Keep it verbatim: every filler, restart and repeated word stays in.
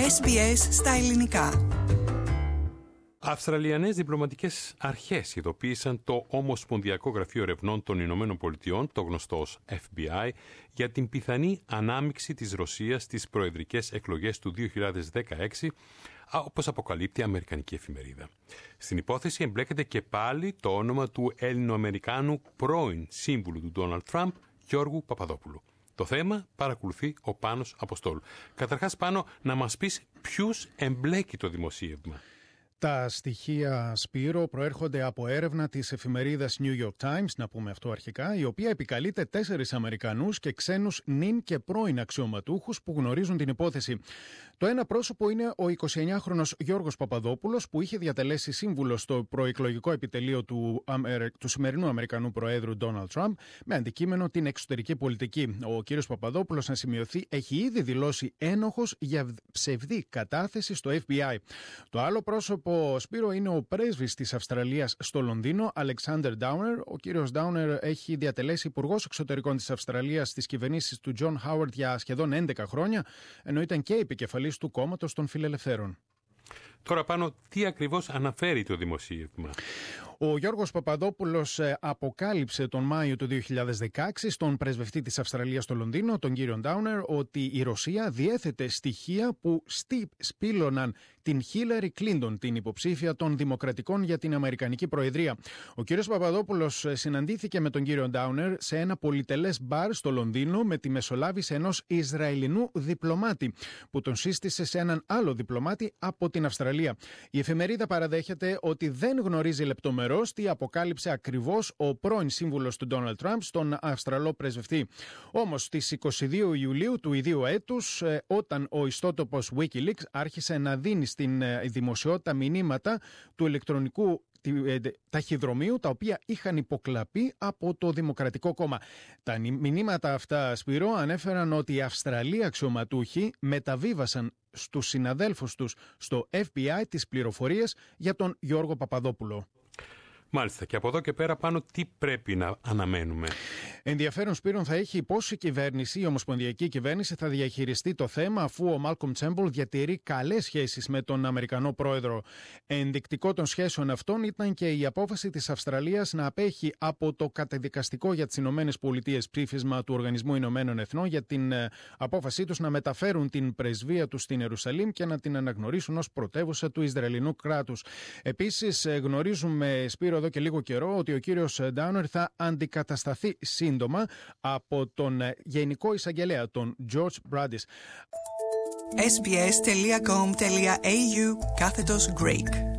Ες Μπι Ες στα ελληνικά. Αυστραλιανές διπλωματικές αρχές ειδοποίησαν το Ομοσπονδιακό Γραφείο Ερευνών των Ηνωμένων Πολιτειών, το γνωστό ως Εφ Μπι Άι, για την πιθανή ανάμειξη της Ρωσίας στις προεδρικές εκλογές του δύο χιλιάδες δεκαέξι, όπως αποκαλύπτει η Αμερικανική εφημερίδα. Στην υπόθεση εμπλέκεται και πάλι το όνομα του Έλληνο-Αμερικάνου πρώην σύμβουλου του Ντόναλντ Τραμπ, Γιώργου Παπαδόπουλου. Το θέμα παρακολουθεί ο Πάνος Αποστόλου. Καταρχάς, Πάνο, να μας πεις ποιους εμπλέκει το δημοσίευμα. Τα στοιχεία, Σπύρο, προέρχονται από έρευνα της εφημερίδας New York Times, να πούμε αυτό αρχικά, η οποία επικαλείται τέσσερις Αμερικανούς και ξένους νυν και πρώην αξιωματούχους που γνωρίζουν την υπόθεση. Το ένα πρόσωπο είναι ο εικοσιεννιάχρονος Γιώργος Παπαδόπουλος, που είχε διατελέσει σύμβουλο στο προεκλογικό επιτελείο του, του σημερινού Αμερικανού Προέδρου Donald Trump, με αντικείμενο την εξωτερική πολιτική. Ο κύριος Παπαδόπουλος, να σημειωθεί, έχει ήδη δηλώσει ένοχος για ψευδή κατάθεση στο Εφ Μπι Άι. Το άλλο πρόσωπο, ο Σπύρο, είναι ο πρέσβης της Αυστραλίας στο Λονδίνο, Alexander Downer. Ο κύριος Downer έχει διατελέσει υπουργός εξωτερικών της Αυστραλίας στις κυβερνήσεις του John Howard για σχεδόν έντεκα χρόνια, ενώ ήταν και επικεφαλής του κόμματος των Φιλελευθέρων. Τώρα, Πάνω, τι ακριβώς αναφέρει το δημοσίευμα? Ο Γιώργος Παπαδόπουλος αποκάλυψε τον Μάιο του δύο χιλιάδες δεκαέξι στον πρεσβευτή της Αυστραλίας στο Λονδίνο, τον κύριο Ντάουνερ, ότι η Ρωσία διέθετε στοιχεία που σπήλωναν την Χίλαρη Κλίντον, την υποψήφια των Δημοκρατικών για την Αμερικανική Προεδρία. Ο κύριος Παπαδόπουλος συναντήθηκε με τον κύριο Ντάουνερ σε ένα πολυτελές μπαρ στο Λονδίνο με τη μεσολάβηση ενός Ισραηλινού διπλωμάτη, που τον σύστησε σε έναν άλλο διπλωμάτη από την Αυστραλία. Η εφημερίδα παραδέχεται ότι δεν γνωρίζει λεπτομερώς τι αποκάλυψε ακριβώς ο πρώην σύμβουλος του Ντόναλντ Τραμπ στον Αυστραλό πρεσβευτή. Όμως, στις είκοσι δύο Ιουλίου του ιδίου έτους, όταν ο ιστότοπος Wikileaks άρχισε να δίνει στην δημοσιότητα μηνύματα του ηλεκτρονικού ταχυδρομείου, τα οποία είχαν υποκλαπεί από το Δημοκρατικό Κόμμα. Τα μηνύματα αυτά, Σπύρο, ανέφεραν ότι οι Αυστραλοί αξιωματούχοι μεταβίβασαν στους συναδέλφους τους στο Εφ Μπι Άι τις πληροφορίες για τον Γιώργο Παπαδόπουλο. Μάλιστα. Και από εδώ και πέρα, Πάνω, τι πρέπει να αναμένουμε? Ενδιαφέρον, Σπύρον, θα έχει πώς η κυβέρνηση, η ομοσπονδιακή κυβέρνηση, θα διαχειριστεί το θέμα, αφού ο Μάλκομ Τσέμπολ διατηρεί καλές σχέσεις με τον Αμερικανό πρόεδρο. Ενδεικτικό των σχέσεων αυτών ήταν και η απόφαση της Αυστραλίας να απέχει από το καταδικαστικό για τις Ηνωμένες Πολιτείες ψήφισμα του Οργανισμού Ηνωμένων Εθνών για την απόφασή τους να μεταφέρουν την πρεσβεία τους στην Ιερουσαλήμ και να την αναγνωρίσουν ως πρωτεύουσα του Ισραηλινού κράτους. Επίσης, γνωρίζουμε, Σπύρο, εδώ και λίγο καιρό, ότι ο κύριος Ντάουνερ θα αντικατασταθεί σύντομα από τον Γενικό Εισαγγελέα, τον George Bradis. ες μπι ες τελεία κομ τελεία έι γιου κάθετος Greek